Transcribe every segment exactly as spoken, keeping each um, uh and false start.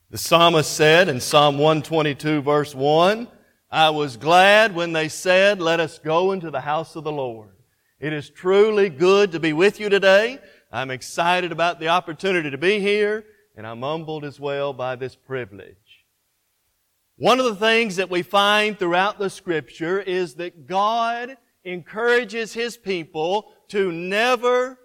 The psalmist said in Psalm one twenty-two verse one, I was glad when they said, let us go into the house of the Lord. It is truly good to be with you today. I'm excited about the opportunity to be here, and I'm humbled as well by this privilege. One of the things that we find throughout the Scripture is that God encourages His people to never,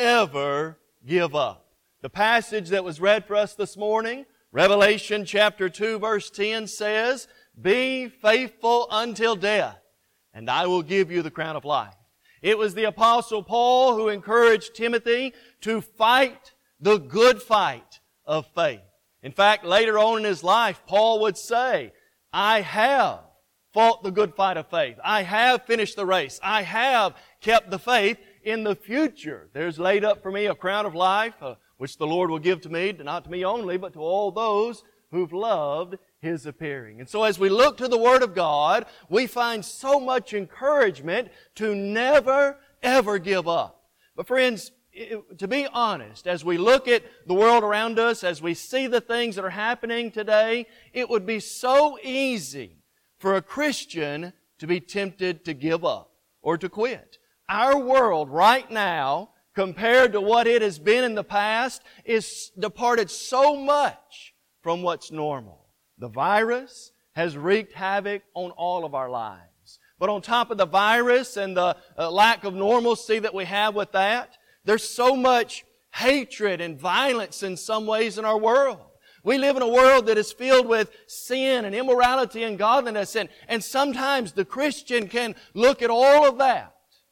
ever give up. The passage that was read for us this morning, Revelation chapter two verse ten says, be faithful until death, and I will give you the crown of life. It was the Apostle Paul who encouraged Timothy to fight the good fight of faith. In fact, later on in his life, Paul would say, I have fought the good fight of faith. I have finished the race. I have kept the faith. In the future, there's laid up for me a crown of life, uh, which the Lord will give to me, not to me only, but to all those who've loved His appearing. And so as we look to the Word of God, we find so much encouragement to never, ever give up. But friends, to be honest, as we look at the world around us, as we see the things that are happening today, it would be so easy for a Christian to be tempted to give up or to quit. Our world right now, compared to what it has been in the past, is departed so much from what's normal. The virus has wreaked havoc on all of our lives. But on top of the virus and the uh, lack of normalcy that we have with that, there's so much hatred and violence in some ways in our world. We live in a world that is filled with sin and immorality and godliness, and, and sometimes the Christian can look at all of that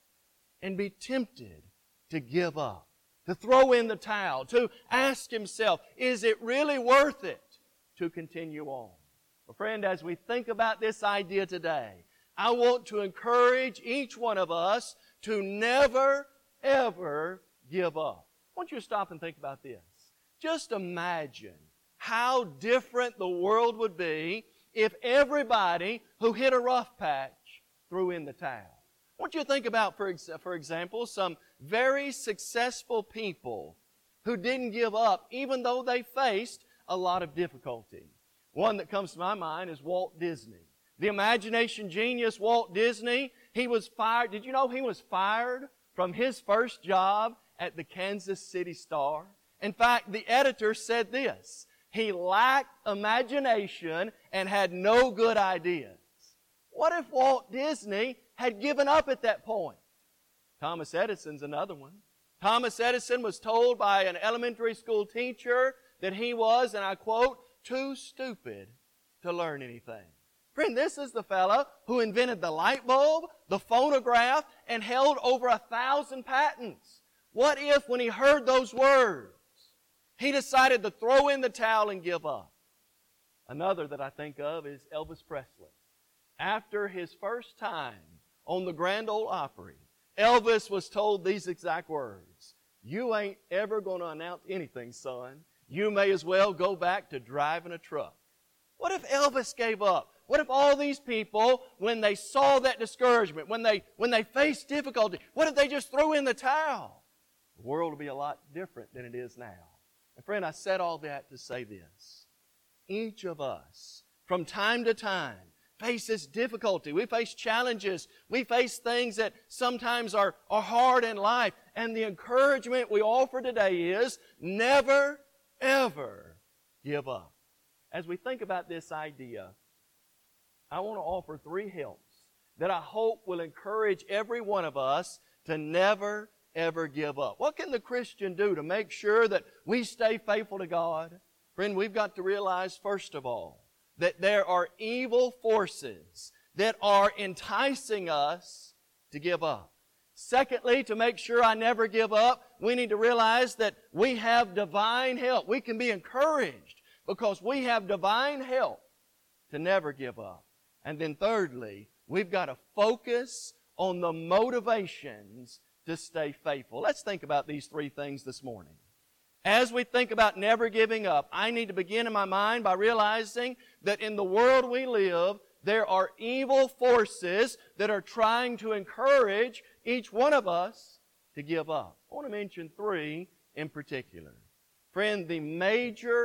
and be tempted to give up, to throw in the towel, to ask himself, is it really worth it to continue on? Well, friend, as we think about this idea today, I want to encourage each one of us to never, ever give up. I want you to stop and think about this. Just imagine how different the world would be if everybody who hit a rough patch threw in the towel. I want you to think about, for, ex- for example, some very successful people who didn't give up even though they faced a lot of difficulty. One that comes to my mind is Walt Disney. The imagination genius Walt Disney, he was fired. Did you know he was fired from his first job at the Kansas City Star? In fact, the editor said this, he lacked imagination and had no good ideas. What if Walt Disney had given up at that point? Thomas Edison's another one. Thomas Edison was told by an elementary school teacher that he was, and I quote, too stupid to learn anything. Friend, this is the fellow who invented the light bulb, the phonograph, and held over a thousand patents. What if, when he heard those words, he decided to throw in the towel and give up? Another that I think of is Elvis Presley. After his first time on the Grand Ole Opry, Elvis was told these exact words, you ain't ever going to announce anything, son. You may as well go back to driving a truck. What if Elvis gave up? What if all these people, when they saw that discouragement, when they, when they faced difficulty, what if they just threw in the towel? The world would be a lot different than it is now. And friend, I said all that to say this. Each of us, from time to time, faces difficulty. We face challenges. We face things that sometimes are, are hard in life. And the encouragement we offer today is never, ever give up. As we think about this idea, I want to offer three helps that I hope will encourage every one of us to never, ever give up. What can the Christian do to make sure that we stay faithful to God? Friend, we've got to realize, first of all, that there are evil forces that are enticing us to give up. Secondly, to make sure I never give up, we need to realize that we have divine help. We can be encouraged because we have divine help to never give up. And then thirdly, we've got to focus on the motivations to stay faithful. Let's think about these three things this morning. As we think about never giving up, I need to begin in my mind by realizing that in the world we live, there are evil forces that are trying to encourage each one of us to give up. I want to mention three in particular. Friend, the major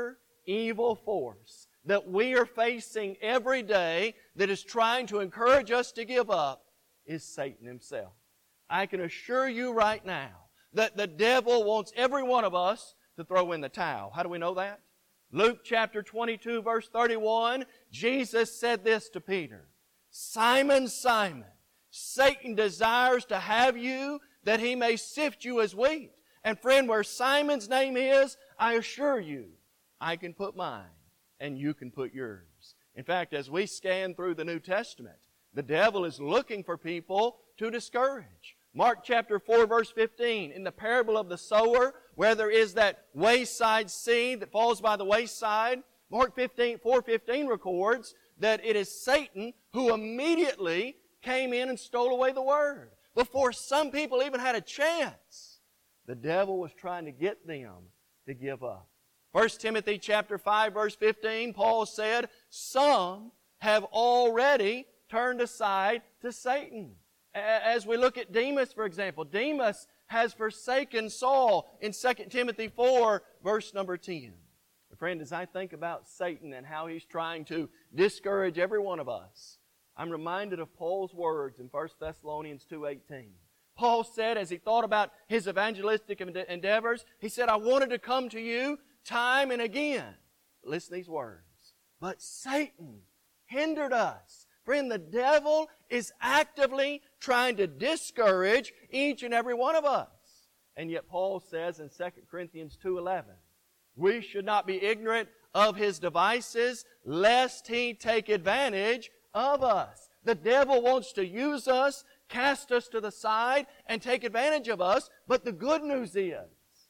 evil force that we are facing every day that is trying to encourage us to give up is Satan himself. I can assure you right now that the devil wants every one of us to throw in the towel. How do we know that? Luke chapter twenty-two verse thirty-one, Jesus said this to Peter, Simon, Simon, Satan desires to have you that he may sift you as wheat. And friend, where Simon's name is, I assure you, I can put mine and you can put yours. In fact, as we scan through the New Testament, the devil is looking for people to discourage. Mark chapter four verse fifteen, in the parable of the sower, where there is that wayside seed that falls by the wayside, Mark fifteen, four fifteen records that it is Satan who immediately came in and stole away the word. Before some people even had a chance, the devil was trying to get them to give up. First Timothy chapter five verse fifteen, Paul said, some have already turned aside to Satan. As we look at Demas, for example, Demas has forsaken Saul in Second Timothy four, verse number ten. Friend, as I think about Satan and how he's trying to discourage every one of us, I'm reminded of Paul's words in First Thessalonians two eighteen. Paul said, as he thought about his evangelistic endeavors, he said, I wanted to come to you time and again. Listen to these words. But Satan hindered us. Friend, the devil is actively trying to discourage each and every one of us. And yet Paul says in Second Corinthians two eleven, we should not be ignorant of his devices, lest he take advantage of us. The devil wants to use us, cast us to the side, and take advantage of us. But the good news is,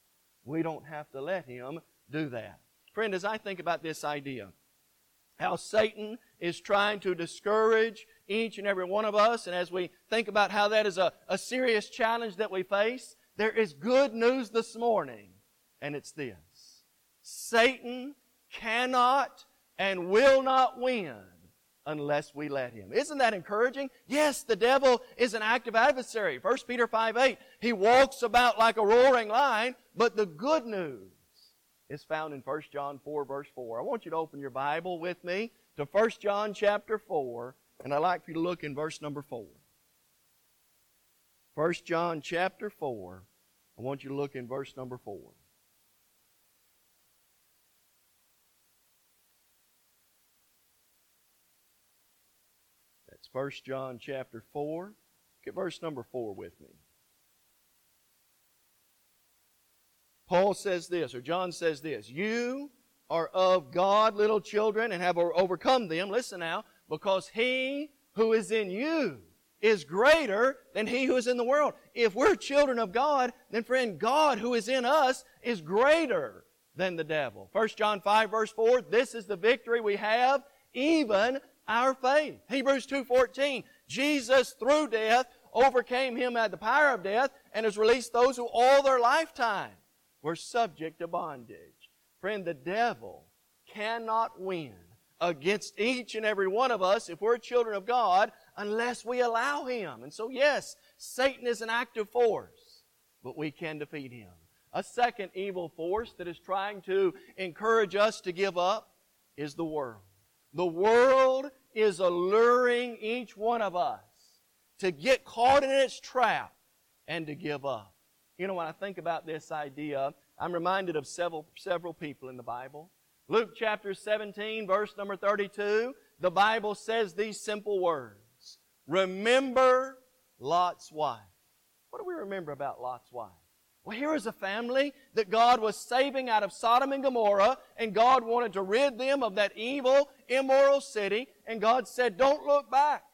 we don't have to let him do that. Friend, as I think about this idea, how Satan is trying to discourage each and every one of us, and as we think about how that is a, a serious challenge that we face, there is good news this morning, and it's this. Satan cannot and will not win unless we let him. Isn't that encouraging? Yes, the devil is an active adversary. First Peter five eight, he walks about like a roaring lion, but the good news is found in First John four verse four. I want you to open your Bible with me to First John chapter four, and I'd like for you to look in verse number four. First John chapter four, I want you to look in verse number four. That's First John chapter four. Look at verse number four with me. Paul says this, or John says this, you are of God, little children, and have overcome them, listen now, because he who is in you is greater than he who is in the world. If we're children of God, then friend, God who is in us is greater than the devil. First John five verse four, this is the victory we have, even our faith. Hebrews two fourteen, Jesus through death overcame him at the power of death and has released those who all their lifetime were subject to bondage. Friend, the devil cannot win against each and every one of us if we're children of God unless we allow him. And so yes, Satan is an active force, but we can defeat him. A second evil force that is trying to encourage us to give up is the world. The world is alluring each one of us to get caught in its trap and to give up. You know, when I think about this idea, I'm reminded of several, several people in the Bible. Luke chapter seventeen, verse number thirty-two, the Bible says these simple words, remember Lot's wife. What do we remember about Lot's wife? Well, here is a family that God was saving out of Sodom and Gomorrah, and God wanted to rid them of that evil, immoral city, and God said, don't look back.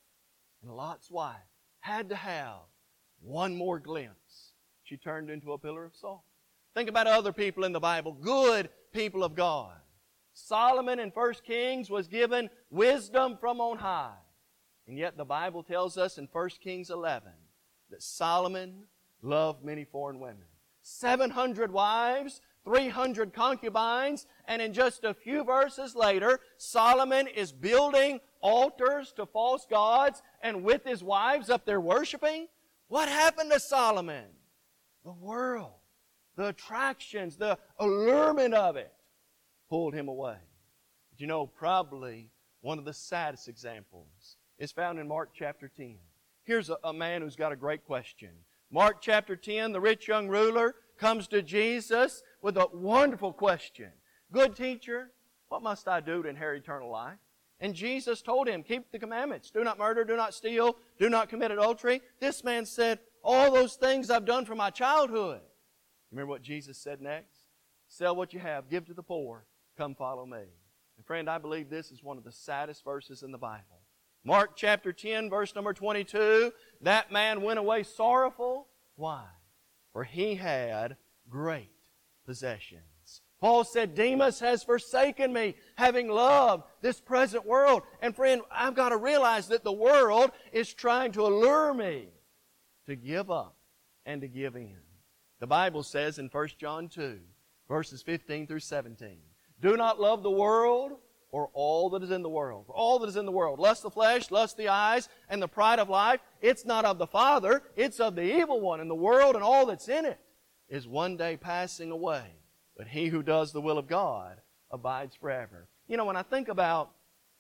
And Lot's wife had to have one more glimpse. She turned into a pillar of salt. Think about other people in the Bible, good people of God. Solomon in First Kings was given wisdom from on high. And yet the Bible tells us in First Kings eleven that Solomon loved many foreign women. seven hundred wives, three hundred concubines, and in just a few verses later, Solomon is building altars to false gods and with his wives up there worshiping. What happened to Solomon? The world, the attractions, the allurement of it. pulled him away. But you know, probably one of the saddest examples is found in Mark chapter ten. Here's a, a man who's got a great question. Mark chapter ten, the rich young ruler comes to Jesus with a wonderful question. Good teacher, what must I do to inherit eternal life? And Jesus told him, keep the commandments. Do not murder, do not steal, do not commit adultery. This man said, all those things I've done from my childhood. Remember what Jesus said next? Sell what you have, give to the poor, come follow me. And friend, I believe this is one of the saddest verses in the Bible. Mark chapter ten, verse number twenty-two, that man went away sorrowful. Why? For he had great possessions. Paul said, Demas has forsaken me, having loved this present world. And friend, I've got to realize that the world is trying to allure me to give up and to give in. The Bible says in First John two, verses fifteen through seventeen, do not love the world or all that is in the world. For all that is in the world, lust the flesh, lust the eyes, and the pride of life, it's not of the Father, it's of the evil one. And the world and all that's in it is one day passing away. But he who does the will of God abides forever. You know, when I think about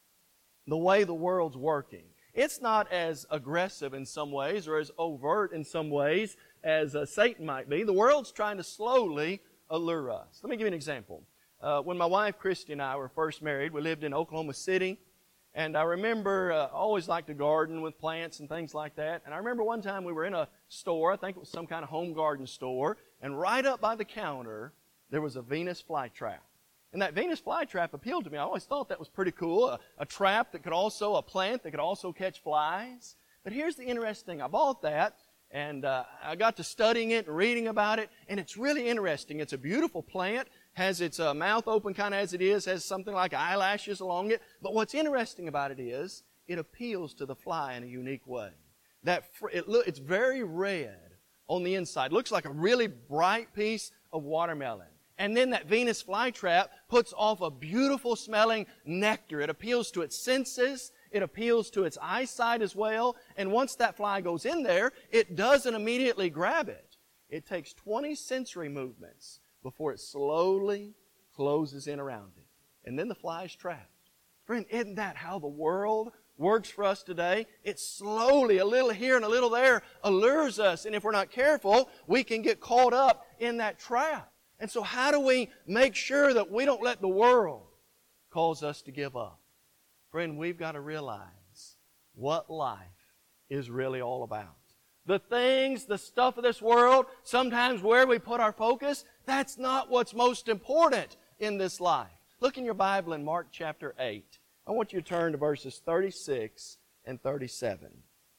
the way the world's working, it's not as aggressive in some ways or as overt in some ways as uh, Satan might be. The world's trying to slowly allure us. Let me give you an example. Uh, when my wife Christy and I were first married, we lived in Oklahoma City. And I remember uh, I always liked to garden with plants and things like that. And I remember one time we were in a store, I think it was some kind of home garden store, and right up by the counter, there was a Venus flytrap. And that Venus flytrap appealed to me. I always thought that was pretty cool. A, a trap that could also, a plant that could also catch flies. But here's the interesting thing. I bought that, and uh, I got to studying it and reading about it, and it's really interesting. It's a beautiful plant, has its uh, mouth open kind of as it is, has something like eyelashes along it. But what's interesting about it is it appeals to the fly in a unique way. That fr- it lo- it's very red on the inside. Looks like a really bright piece of watermelon. And then that Venus flytrap puts off a beautiful smelling nectar. It appeals to its senses. It appeals to its eyesight as well. And once that fly goes in there, it doesn't immediately grab it. It takes twenty sensory movements before it slowly closes in around it. And then the fly is trapped. Friend, isn't that how the world works for us today? It slowly, a little here and a little there, allures us. And if we're not careful, we can get caught up in that trap. And so how do we make sure that we don't let the world cause us to give up? Friend, we've got to realize what life is really all about. The things, the stuff of this world, sometimes where we put our focus, that's not what's most important in this life. Look in your Bible in Mark chapter eight. I want you to turn to verses thirty-six and thirty-seven.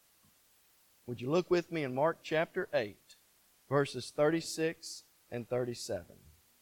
Would you look with me in Mark chapter eight, verses thirty-six and thirty-seven.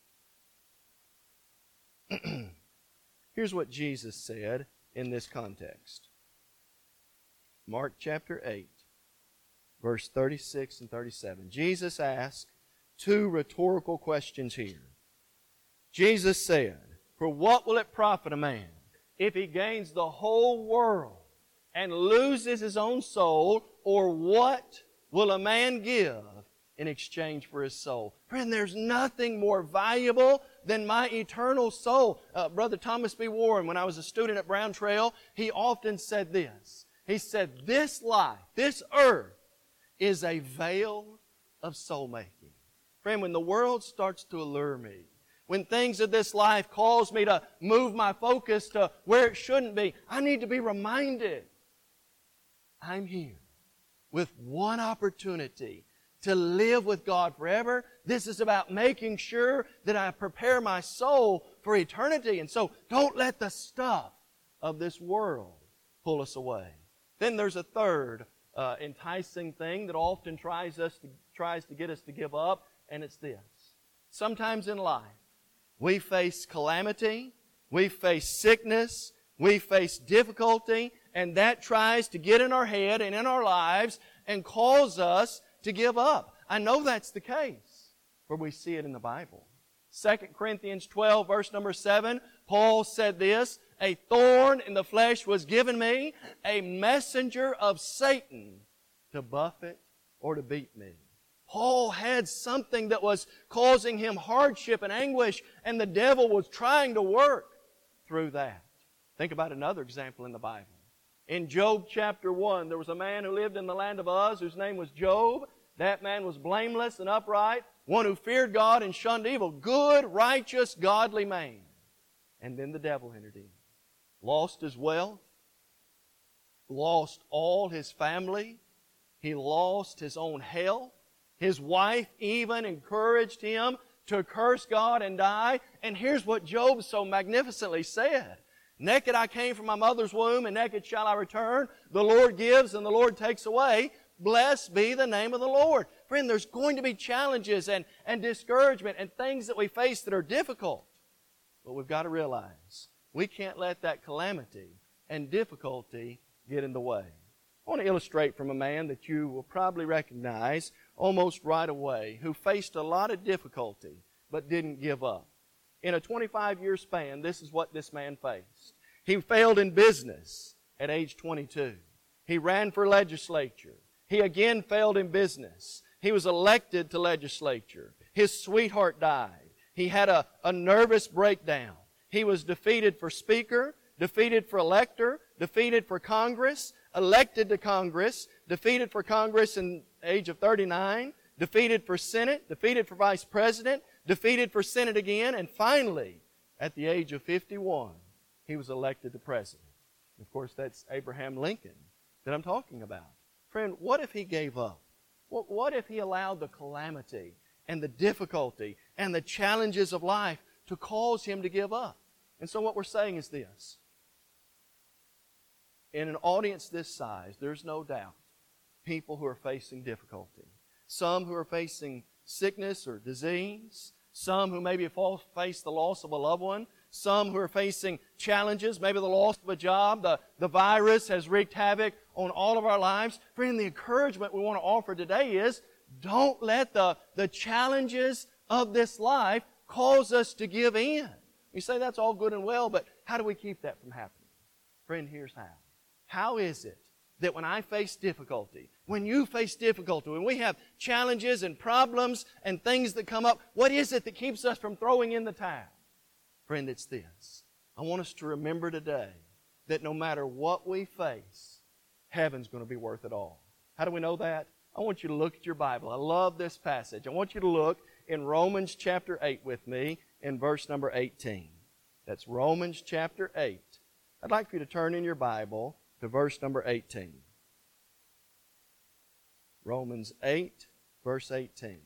Here's what Jesus said in this context. Mark chapter eight, verse thirty-six and thirty-seven. Jesus asked two rhetorical questions here. Jesus said, for what will it profit a man if he gains the whole world and loses his own soul? Or what will a man give in exchange for his soul? Friend, there's nothing more valuable than my eternal soul. Uh, Brother Thomas B. Warren, when I was a student at Brown Trail, he often said this. He said, this life, this earth, is a veil of soul making. Friend, when the world starts to allure me, when things of this life cause me to move my focus to where it shouldn't be, I need to be reminded I'm here with one opportunity to live with God forever. This is about making sure that I prepare my soul for eternity. And so don't let the stuff of this world pull us away. Then there's a third uh, enticing thing that often tries us to, tries to get us to give up, and it's this. Sometimes in life, we face calamity, we face sickness, we face difficulty, and that tries to get in our head and in our lives and cause us to give up. I know that's the case, for we see it in the Bible. Second Corinthians twelve, verse number seven, Paul said this, a thorn in the flesh was given me, a messenger of Satan to buffet or to beat me. Paul had something that was causing him hardship and anguish, and the devil was trying to work through that. Think about another example in the Bible. In Job chapter one, there was a man who lived in the land of Uz whose name was Job. That man was blameless and upright, one who feared God and shunned evil. Good, righteous, godly man. And then the devil entered in. Lost his wealth. Lost all his family. He lost his own health. His wife even encouraged him to curse God and die. And here's what Job so magnificently said. Naked I came from my mother's womb, and naked shall I return. The Lord gives and the Lord takes away. Blessed be the name of the Lord. Friend, there's going to be challenges and, and discouragement and things that we face that are difficult. But we've got to realize we can't let that calamity and difficulty get in the way. I want to illustrate from a man that you will probably recognize almost right away, who faced a lot of difficulty but didn't give up. In a twenty-five year span, this is what this man faced. He failed in business at age twenty-two. He ran for legislature. He again failed in business. He was elected to legislature. His sweetheart died. He had a, a nervous breakdown. He was defeated for speaker, defeated for elector, defeated for Congress, elected to Congress, defeated for Congress in the age of thirty-nine, defeated for Senate, defeated for Vice President, defeated for Senate again, and finally, at the age of fifty-one, he was elected to President. Of course, that's Abraham Lincoln that I'm talking about. Friend, what if he gave up? What if he allowed the calamity and the difficulty and the challenges of life to cause him to give up? And so what we're saying is this. In an audience this size, there's no doubt people who are facing difficulty. Some who are facing sickness or disease. Some who maybe face the loss of a loved one. Some who are facing challenges, maybe the loss of a job. The, the virus has wreaked havoc on all of our lives. Friend, the encouragement we want to offer today is don't let the, the challenges of this life cause us to give in. You say that's all good and well, but how do we keep that from happening? Friend, here's how. How is it that when I face difficulty, when you face difficulty, when we have challenges and problems and things that come up, what is it that keeps us from throwing in the towel? Friend, it's this. I want us to remember today that no matter what we face, heaven's going to be worth it all. How do we know that? I want you to look at your Bible. I love this passage. I want you to look in Romans chapter eight with me in verse number eighteen. That's Romans chapter eight. I'd like for you to turn in your Bible to verse number eighteen. Romans eight, verse eighteen.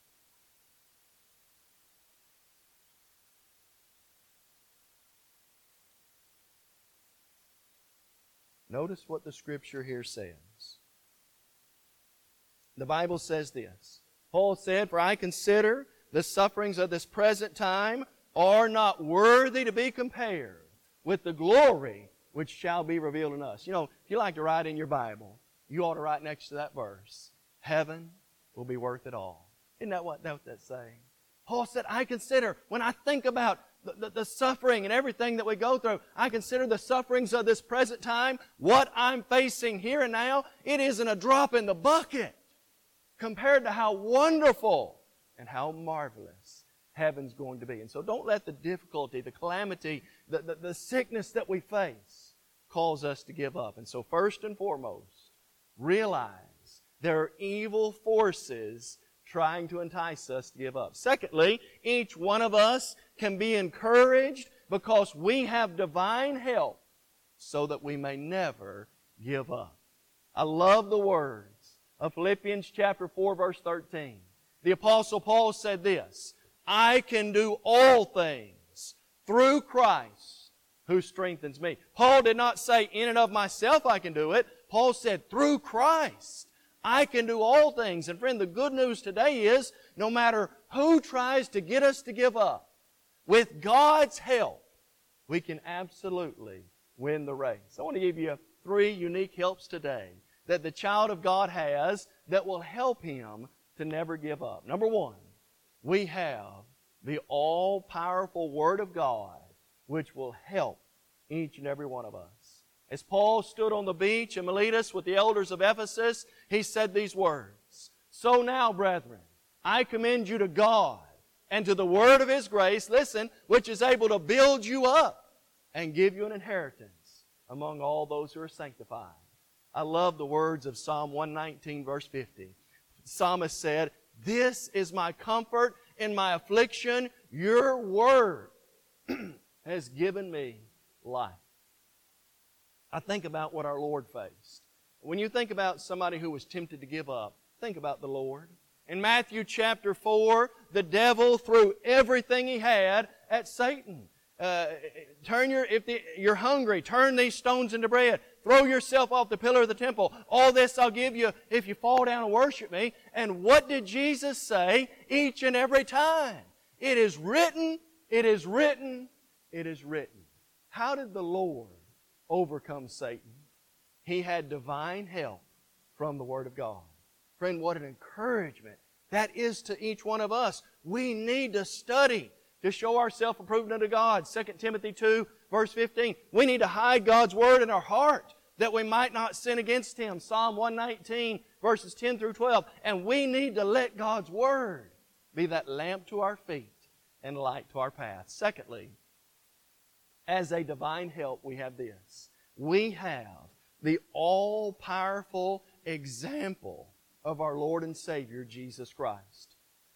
Notice what the Scripture here says. The Bible says this. Paul said, "For I consider the sufferings of this present time are not worthy to be compared with the glory which shall be revealed in us." You know, if you like to write in your Bible, you ought to write next to that verse, "Heaven will be worth it all." Isn't that what, that what that's saying? Paul said, I consider, when I think about the, the, the suffering and everything that we go through, I consider the sufferings of this present time, what I'm facing here and now, it isn't a drop in the bucket compared to how wonderful and how marvelous heaven's going to be. And so don't let the difficulty, the calamity, the, the, the sickness that we face cause us to give up. And so first and foremost, realize there are evil forces trying to entice us to give up. Secondly, each one of us can be encouraged because we have divine help so that we may never give up. I love the words of Philippians chapter four, verse thirteen. The Apostle Paul said this, "I can do all things through Christ who strengthens me." Paul did not say, in and of myself I can do it. Paul said, through Christ I can do all things. And friend, the good news today is, no matter who tries to get us to give up, with God's help, we can absolutely win the race. I want to give you three unique helps today that the child of God has that will help him to never give up. Number one, we have the all-powerful Word of God, which will help each and every one of us. As Paul stood on the beach in Miletus with the elders of Ephesus, he said these words, So now, brethren, I commend you to God and to the word of His grace, listen, which is able to build you up and give you an inheritance among all those who are sanctified. I love the words of Psalm one nineteen, verse fifty. The psalmist said, "This is my comfort in my affliction. Your word has given me life." I think about what our Lord faced. When you think about somebody who was tempted to give up, think about the Lord. In Matthew chapter four, the devil threw everything he had at Satan. Uh, turn your, if the, you're hungry, turn these stones into bread. Throw yourself off the pillar of the temple. All this I'll give you if you fall down and worship me. And what did Jesus say each and every time? It is written, it is written, it is written. How did the Lord overcome Satan? He had divine help from the Word of God. Friend, what an encouragement that is to each one of us. We need to study to show ourselves approved unto God. Second Timothy two, verse fifteen. We need to hide God's Word in our heart that we might not sin against Him. Psalm one nineteen, verses ten through twelve. And we need to let God's Word be that lamp to our feet and light to our path. Secondly, as a divine help, we have this. We have the all-powerful example of our Lord and Savior, Jesus Christ.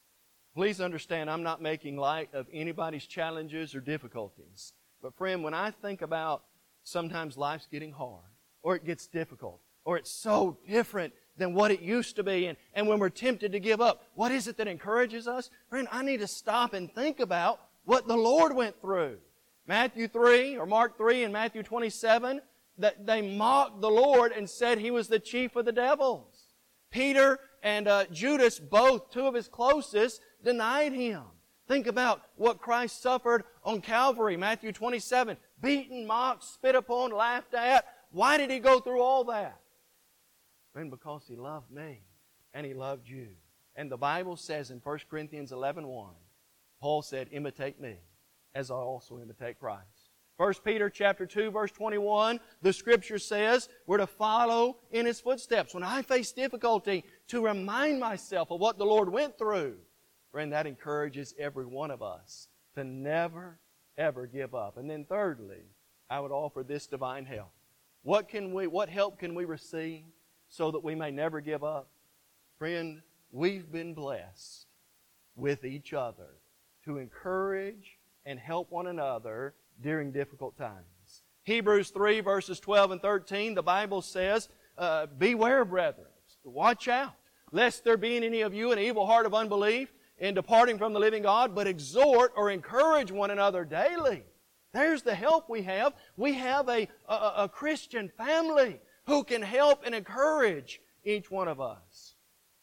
Please understand, I'm not making light of anybody's challenges or difficulties. But friend, when I think about sometimes life's getting hard, or it gets difficult, or it's so different than what it used to be, and, and when we're tempted to give up, what is it that encourages us? Friend, I need to stop and think about what the Lord went through. Matthew three, or Mark three and Matthew twenty-seven, that they mocked the Lord and said He was the chief of the devils. Peter and uh, Judas, both, two of His closest, denied Him. Think about what Christ suffered on Calvary, Matthew twenty-seven. Beaten, mocked, spit upon, laughed at. Why did He go through all that? Friend, because He loved me and He loved you. And the Bible says in First Corinthians eleven one, Paul said, imitate me as I also imitate Christ. First Peter chapter two, verse twenty-one, the Scripture says we're to follow in His footsteps. When I face difficulty, to remind myself of what the Lord went through. Friend, that encourages every one of us to never, ever give up. And then thirdly, I would offer this divine help. What can we, what help can we receive so that we may never give up? Friend, we've been blessed with each other to encourage and help one another during difficult times. Hebrews three, verses twelve and thirteen, the Bible says, uh, beware, brethren, watch out, lest there be in any of you an evil heart of unbelief in departing from the living God, but exhort or encourage one another daily. There's the help we have. We have a, a, a Christian family who can help and encourage each one of us.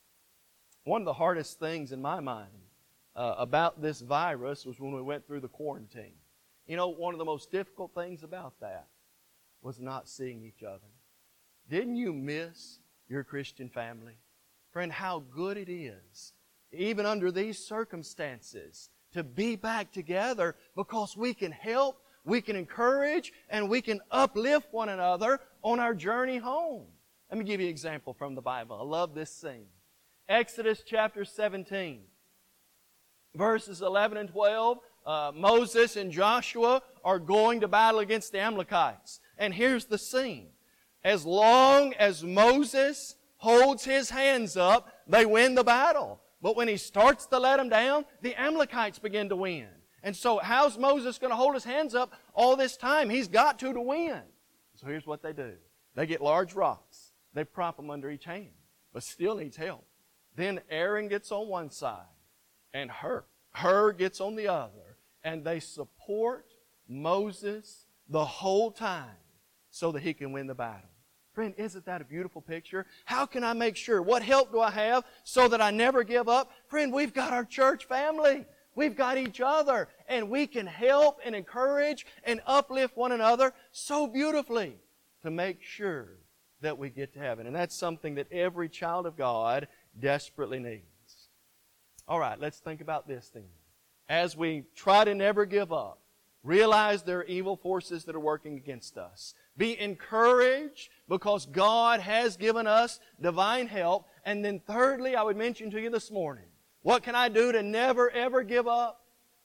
One of the hardest things in my mind uh, about this virus was when we went through the quarantine. You know, one of the most difficult things about that was not seeing each other. Didn't you miss your Christian family? Friend, how good it is, even under these circumstances, to be back together because we can help, we can encourage, and we can uplift one another on our journey home. Let me give you an example from the Bible. I love this scene. Exodus chapter seventeen, verses eleven and twelve. Uh, Moses and Joshua are going to battle against the Amalekites. And here's the scene. As long as Moses holds his hands up, they win the battle. But when he starts to let them down, the Amalekites begin to win. And so how's Moses going to hold his hands up all this time? He's got to to win. So here's what they do. They get large rocks. They prop them under each hand, but still needs help. Then Aaron gets on one side, and Hur, Hur gets on the other. And they support Moses the whole time so that he can win the battle. Friend, isn't that a beautiful picture? How can I make sure? What help do I have so that I never give up? Friend, we've got our church family. We've got each other. And we can help and encourage and uplift one another so beautifully to make sure that we get to heaven. And that's something that every child of God desperately needs. All right, let's think about this thing. As we try to never give up, Realize there are evil forces that are working against us. Be encouraged because God has given us divine help. And then thirdly, I would mention to you this morning, what can I do to never ever give up?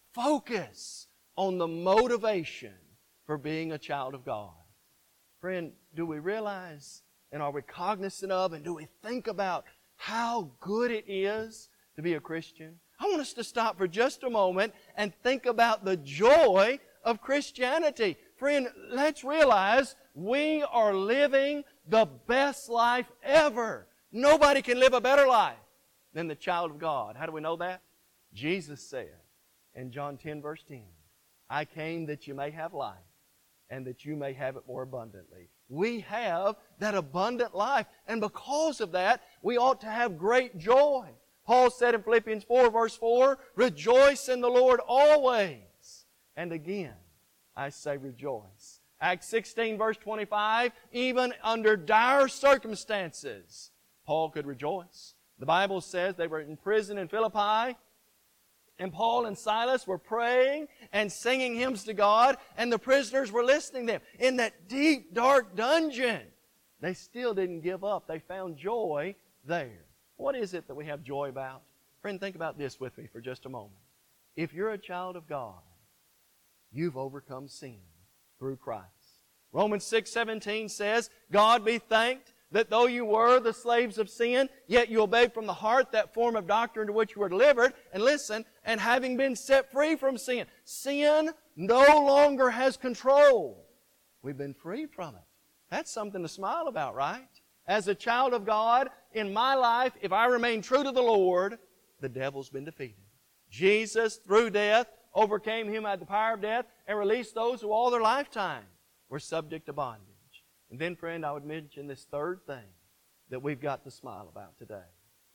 Focus on the motivation for being a child of God. Friend, do we realize and are we cognizant of and do we think about how good it is to be a Christian? I want us to stop for just a moment and think about the joy of Christianity. Friend, let's realize we are living the best life ever. Nobody can live a better life than the child of God. How do we know that? Jesus said in John ten verse ten, I came that you may have life and that you may have it more abundantly. We have that abundant life, and because of that, we ought to have great joy. Paul said in Philippians four verse four, rejoice in the Lord always. And again, I say rejoice. Acts sixteen verse twenty-five, even under dire circumstances, Paul could rejoice. The Bible says they were in prison in Philippi, and Paul and Silas were praying and singing hymns to God, and the prisoners were listening to them. In that deep, dark dungeon, they still didn't give up. They found joy there. What is it that we have joy about? Friend, think about this with me for just a moment. If you're a child of God, you've overcome sin through Christ. Romans six seventeen says, God be thanked that though you were the slaves of sin, yet you obeyed from the heart that form of doctrine to which you were delivered. And listen, and having been set free from sin, sin no longer has control. We've been freed from it. That's something to smile about, right? As a child of God, in my life, if I remain true to the Lord, the devil's been defeated. Jesus, through death, overcame him at the power of death and released those who all their lifetime were subject to bondage. And then, friend, I would mention this third thing that we've got to smile about today.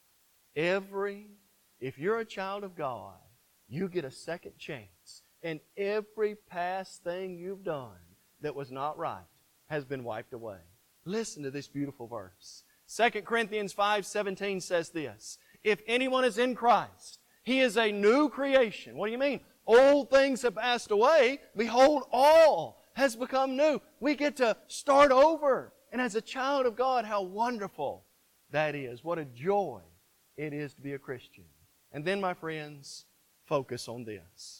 Every, if you're a child of God, you get a second chance. And every past thing you've done that was not right has been wiped away. Listen to this beautiful verse. Second Corinthians five seventeen says this, if anyone is in Christ, he is a new creation. What do you mean? Old things have passed away. Behold, all has become new. We get to start over. And as a child of God, how wonderful that is. What a joy it is to be a Christian. And then, my friends, focus on this.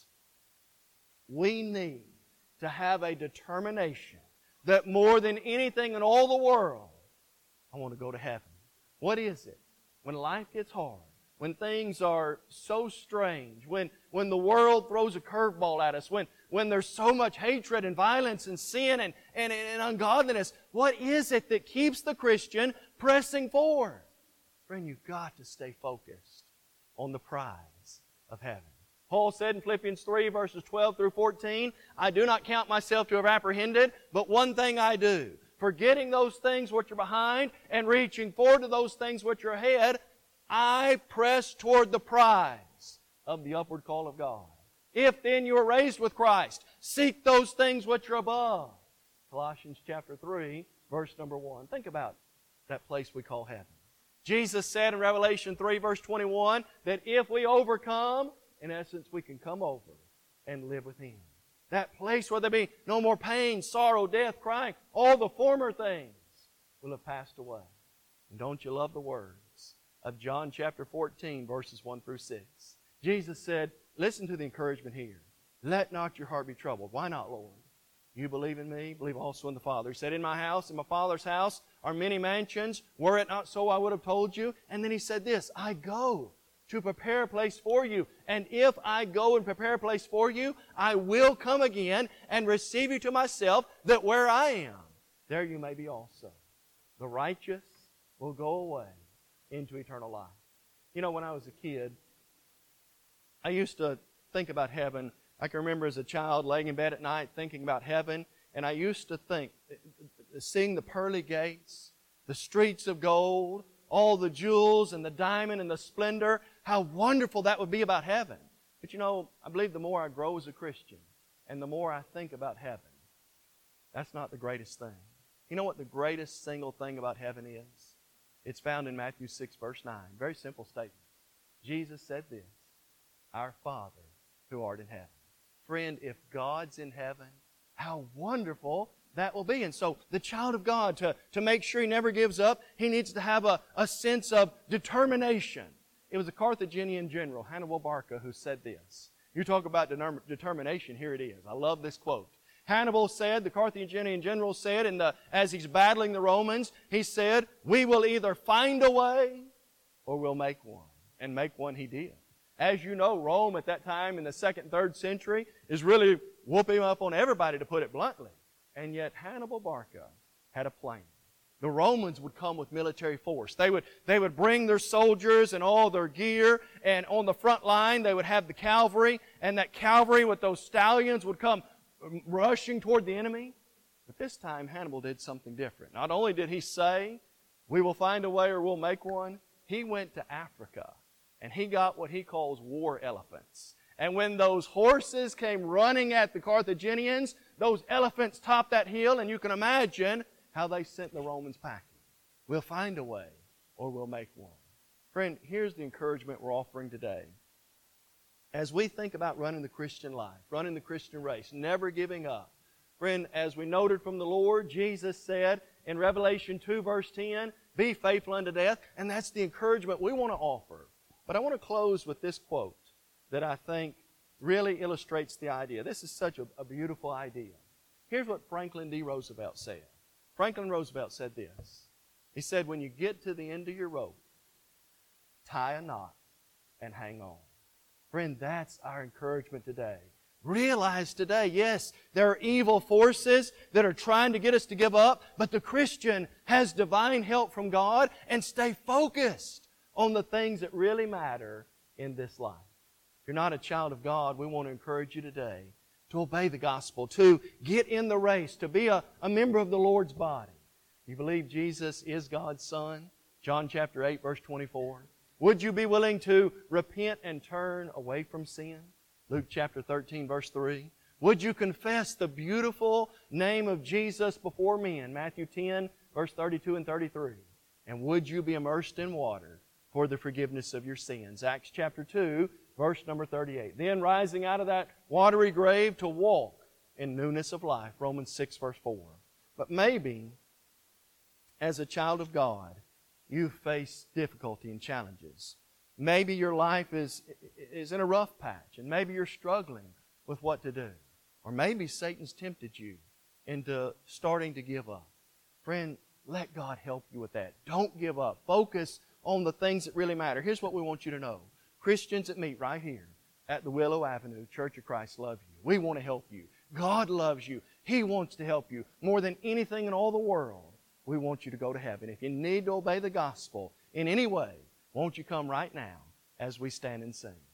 We need to have a determination that more than anything in all the world, I want to go to heaven. What is it? When life gets hard, when things are so strange, when, when the world throws a curveball at us, when, when there's so much hatred and violence and sin and, and, and ungodliness, what is it that keeps the Christian pressing forward? Friend, you've got to stay focused on the prize of heaven. Paul said in Philippians three verses twelve through fourteen, I do not count myself to have apprehended, but one thing I do, forgetting those things which are behind and reaching forward to those things which are ahead, I press toward the prize of the upward call of God. If then you are raised with Christ, seek those things which are above. Colossians chapter three, verse number one. Think about that place we call heaven. Jesus said in Revelation three, verse twenty-one, that if we overcome, in essence, we can come over and live with Him. That place where there be no more pain, sorrow, death, crying, all the former things will have passed away. And don't you love the words of John chapter fourteen, verses one through six? Jesus said, listen to the encouragement here. Let not your heart be troubled. Why not, Lord? You believe in me, believe also in the Father. He said, in my house, in my Father's house, are many mansions. Were it not so, I would have told you. And then He said this, I go to prepare a place for you. And if I go and prepare a place for you, I will come again and receive you to myself, that where I am, there you may be also. The righteous will go away into eternal life. You know, when I was a kid, I used to think about heaven. I can remember as a child laying in bed at night thinking about heaven, and I used to think, seeing the pearly gates, the streets of gold, all the jewels and the diamond and the splendor, how wonderful that would be about heaven. But you know, I believe the more I grow as a Christian and the more I think about heaven, that's not the greatest thing. You know what the greatest single thing about heaven is? It's found in Matthew six, verse nine. Very simple statement. Jesus said this, Our Father who art in heaven. Friend, if God's in heaven, how wonderful that will be. And so the child of God, to, to make sure he never gives up, he needs to have a, a sense of determination. It was a Carthaginian general, Hannibal Barca, who said this. You talk about determ- determination, here it is. I love this quote. Hannibal said, the Carthaginian general said, in the, as he's battling the Romans, he said, we will either find a way or we'll make one. And make one he did. As you know, Rome at that time in the second and third century is really whooping up on everybody, to put it bluntly. And yet Hannibal Barca had a plan. The Romans would come with military force. They would, they would bring their soldiers and all their gear, and on the front line they would have the cavalry, and that cavalry with those stallions would come rushing toward the enemy. But this time Hannibal did something different. Not only did he say, we will find a way or we'll make one, he went to Africa and he got what he calls war elephants. And when those horses came running at the Carthaginians, those elephants topped that hill, and you can imagine how they sent the Romans packing. We'll find a way or we'll make one. Friend, here's the encouragement we're offering today. As we think about running the Christian life, running the Christian race, never giving up. Friend, as we noted from the Lord, Jesus said in Revelation two verse ten, be faithful unto death. And that's the encouragement we want to offer. But I want to close with this quote that I think really illustrates the idea. This is such a, a beautiful idea. Here's what Franklin D. Roosevelt said. Franklin Roosevelt said this. He said, when you get to the end of your rope, tie a knot and hang on. Friend, that's our encouragement today. Realize today, yes, there are evil forces that are trying to get us to give up, but the Christian has divine help from God, and stay focused on the things that really matter in this life. If you're not a child of God, we want to encourage you today to obey the gospel, to get in the race, to be a, a member of the Lord's body. You believe Jesus is God's Son? John chapter eight, verse twenty-four. Would you be willing to repent and turn away from sin? Luke chapter thirteen, verse three. Would you confess the beautiful name of Jesus before men? Matthew ten, verse thirty-two and thirty-three. And would you be immersed in water for the forgiveness of your sins? Acts chapter two, verse number thirty-eight. Then rising out of that watery grave to walk in newness of life. Romans six, verse four. But maybe, as a child of God, you face difficulty and challenges. Maybe your life is, is in a rough patch, and maybe you're struggling with what to do. Or maybe Satan's tempted you into starting to give up. Friend, let God help you with that. Don't give up. Focus on the things that really matter. Here's what we want you to know. Christians that meet right here at the Willow Avenue Church of Christ love you. We want to help you. God loves you. He wants to help you. More than anything in all the world, we want you to go to heaven. If you need to obey the gospel in any way, won't you come right now as we stand and sing?